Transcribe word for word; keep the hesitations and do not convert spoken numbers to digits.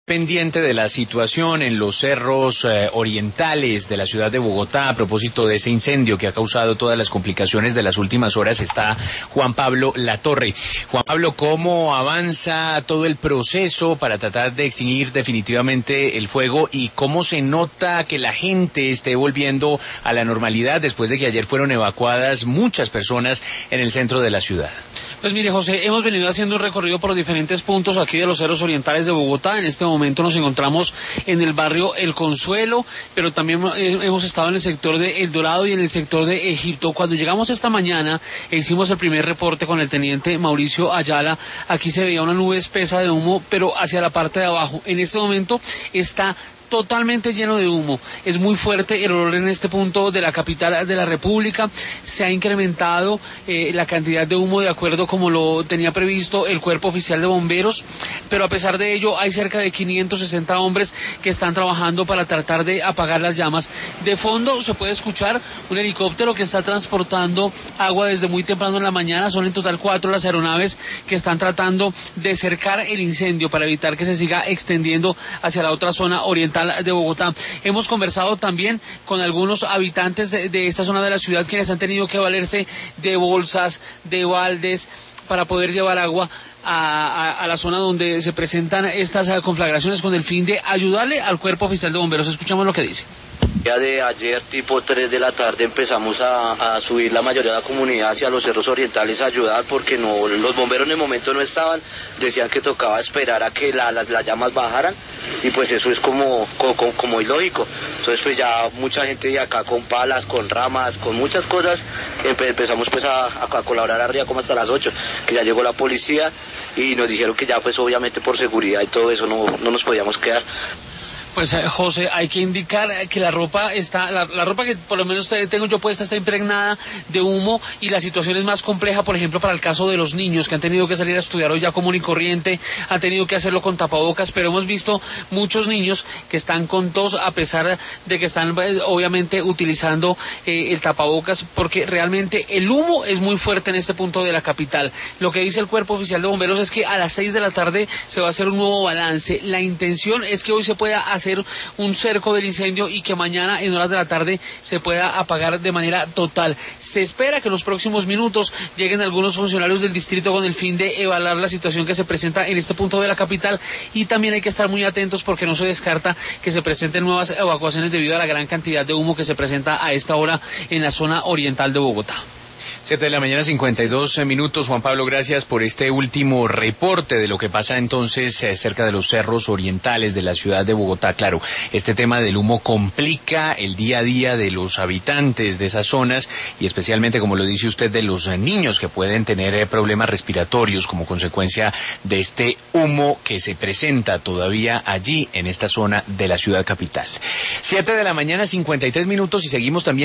Pendiente de la situación en los cerros eh, orientales de la ciudad de Bogotá, a propósito de ese incendio que ha causado todas las complicaciones de las últimas horas, está Juan Pablo Latorre. Juan Pablo, ¿cómo avanza todo el proceso para tratar de extinguir definitivamente el fuego y cómo se nota que la gente esté volviendo a la normalidad después de que ayer fueron evacuadas muchas personas en el centro de la ciudad? Pues mire, José, hemos venido haciendo un recorrido por diferentes puntos aquí de los cerros orientales de Bogotá. En este momento nos encontramos en el barrio El Consuelo, pero también hemos estado en el sector de El Dorado y en el sector de Egipto. Cuando llegamos esta mañana e hicimos el primer reporte con el teniente Mauricio Ayala, aquí se veía una nube espesa de humo, pero hacia la parte de abajo. En este momento está totalmente lleno de humo, es muy fuerte el olor en este punto de la capital de la República. Se ha incrementado eh, la cantidad de humo de acuerdo como lo tenía previsto el Cuerpo Oficial de Bomberos, pero a pesar de ello hay cerca de quinientos sesenta hombres que están trabajando para tratar de apagar las llamas. De fondo se puede escuchar un helicóptero que está transportando agua desde muy temprano en la mañana. Son en total cuatro las aeronaves que están tratando de cercar el incendio para evitar que se siga extendiendo hacia la otra zona oriental de Bogotá. Hemos conversado también con algunos habitantes de, de esta zona de la ciudad, quienes han tenido que valerse de bolsas, de baldes, para poder llevar agua a, a, a la zona donde se presentan estas conflagraciones con el fin de ayudarle al Cuerpo Oficial de Bomberos. Escuchamos lo que dice. Ya de ayer, tipo tres de la tarde, empezamos a, a subir la mayoría de la comunidad hacia los cerros orientales a ayudar, porque no, los bomberos en el momento no estaban, decían que tocaba esperar a que la, la, las llamas bajaran, y pues eso es como, como, como ilógico. Entonces pues ya mucha gente de acá con palas, con ramas, con muchas cosas, empe empezamos pues a, a colaborar arriba como hasta las ocho, que ya llegó la policía y nos dijeron que ya pues obviamente por seguridad y todo eso no, no nos podíamos quedar. Pues eh, José, hay que indicar que la ropa está, la, la ropa que por lo menos tengo yo puesta está impregnada de humo, y la situación es más compleja, por ejemplo, para el caso de los niños que han tenido que salir a estudiar hoy ya común y corriente, han tenido que hacerlo con tapabocas, pero hemos visto muchos niños que están con tos a pesar de que están eh, obviamente utilizando eh, el tapabocas, porque realmente el humo es muy fuerte en este punto de la capital. Lo que dice el Cuerpo Oficial de Bomberos es que a las seis de la tarde se va a hacer un nuevo balance. La intención es que hoy se pueda hacer hacer un cerco del incendio y que mañana en horas de la tarde se pueda apagar de manera total. Se espera que en los próximos minutos lleguen algunos funcionarios del distrito con el fin de evaluar la situación que se presenta en este punto de la capital, y también hay que estar muy atentos porque no se descarta que se presenten nuevas evacuaciones debido a la gran cantidad de humo que se presenta a esta hora en la zona oriental de Bogotá. Siete de la mañana, cincuenta y dos minutos. Juan Pablo, gracias por este último reporte de lo que pasa entonces eh, cerca de los cerros orientales de la ciudad de Bogotá. Claro, este tema del humo complica el día a día de los habitantes de esas zonas, y especialmente, como lo dice usted, de los eh, niños que pueden tener eh, problemas respiratorios como consecuencia de este humo que se presenta todavía allí en esta zona de la ciudad capital. Siete de la mañana, cincuenta y tres minutos, y seguimos también